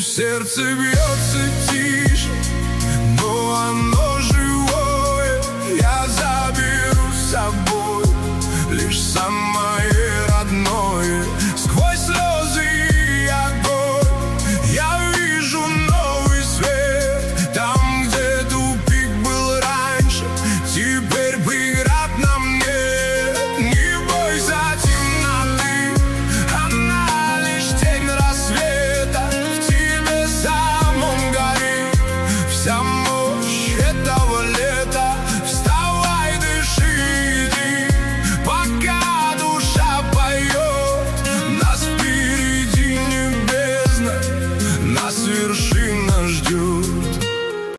Пусть сердце бьется тише, но оно живое. Я заберу с собой лишь сама